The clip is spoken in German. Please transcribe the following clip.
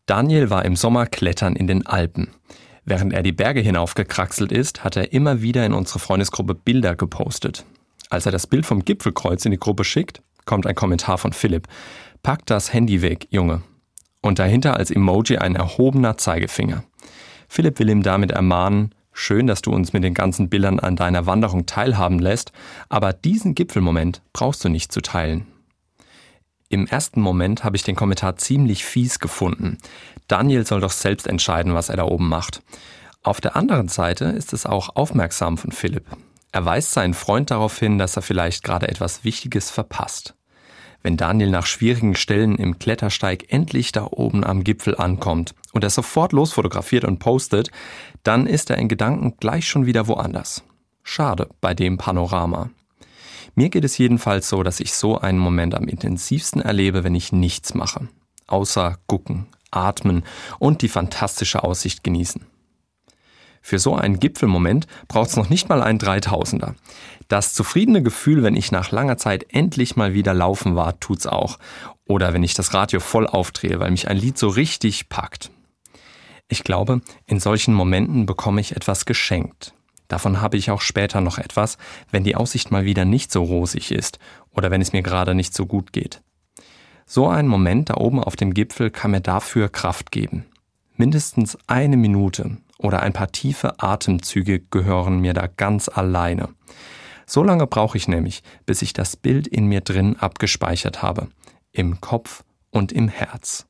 Daniel war im Sommer klettern in den Alpen. Während er die Berge hinaufgekraxelt ist, hat er immer wieder in unsere Freundesgruppe Bilder gepostet. Als er das Bild vom Gipfelkreuz in die Gruppe schickt, kommt ein Kommentar von Philipp. Pack das Handy weg, Junge. Und dahinter als Emoji ein erhobener Zeigefinger. Philipp will ihm damit ermahnen, schön, dass du uns mit den ganzen Bildern an deiner Wanderung teilhaben lässt, aber diesen Gipfelmoment brauchst du nicht zu teilen. Im ersten Moment habe ich den Kommentar ziemlich fies gefunden. Daniel soll doch selbst entscheiden, was er da oben macht. Auf der anderen Seite ist es auch aufmerksam von Philipp. Er weist seinen Freund darauf hin, dass er vielleicht gerade etwas Wichtiges verpasst. Wenn Daniel nach schwierigen Stellen im Klettersteig endlich da oben am Gipfel ankommt und er sofort losfotografiert und postet, dann ist er in Gedanken gleich schon wieder woanders. Schade bei dem Panorama. Mir geht es jedenfalls so, dass ich so einen Moment am intensivsten erlebe, wenn ich nichts mache. Außer gucken, atmen und die fantastische Aussicht genießen. Für so einen Gipfelmoment braucht es noch nicht mal einen 3000er. Das zufriedene Gefühl, wenn ich nach langer Zeit endlich mal wieder laufen war, tut's auch. Oder wenn ich das Radio voll aufdrehe, weil mich ein Lied so richtig packt. Ich glaube, in solchen Momenten bekomme ich etwas geschenkt. Davon habe ich auch später noch etwas, wenn die Aussicht mal wieder nicht so rosig ist oder wenn es mir gerade nicht so gut geht. So ein Moment da oben auf dem Gipfel kann mir dafür Kraft geben. Mindestens 1 Minute oder ein paar tiefe Atemzüge gehören mir da ganz alleine. So lange brauche ich nämlich, bis ich das Bild in mir drin abgespeichert habe, im Kopf und im Herz.